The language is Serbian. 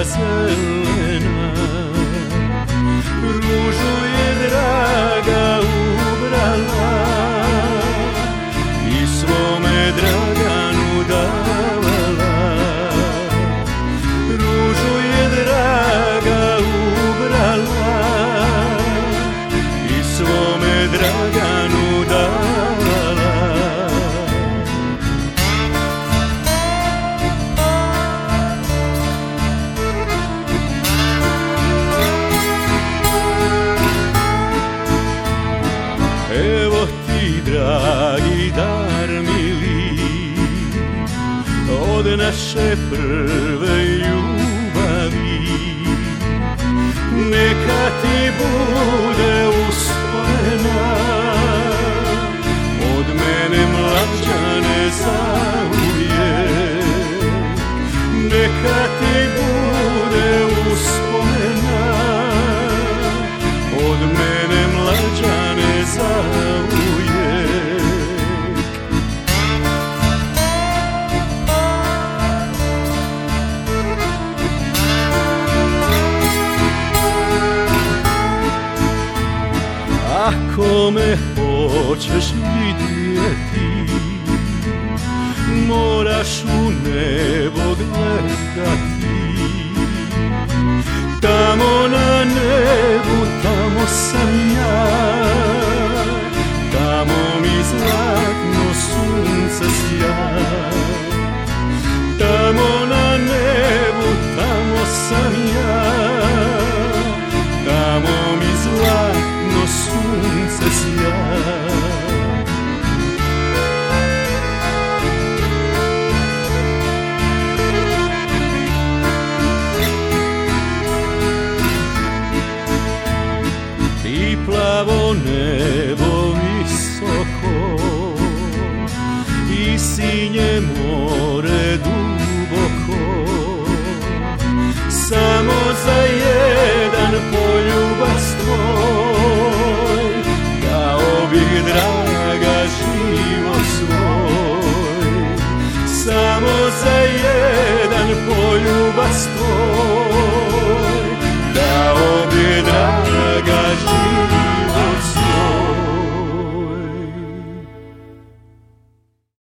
zelena, ružu je draga ubrala i svome Draganu davala. Ružu je draga ubrala i svome Draganu davala. Evo ti, dragi dar mili, od naše prve ljubavi. Neka ti bude uspomena od mene, mlađane, zauvijek. Neka ti bude uspomena od mene, mlađane, zauvijek. Ako me hoćeš vidjeti, moraš u nebo gledati. Tamo na nebu, tamo sam ja, tamo mi zlatno sunce sja. Tamo na nebu, tamo sam ja, tamo mi zlatno sunce sja. I plavo nebo visoko i sinje more duboko, samo za jedan poljubac tvoj dao bih, draga, život svoj. Samo za jedan poljubac tvoj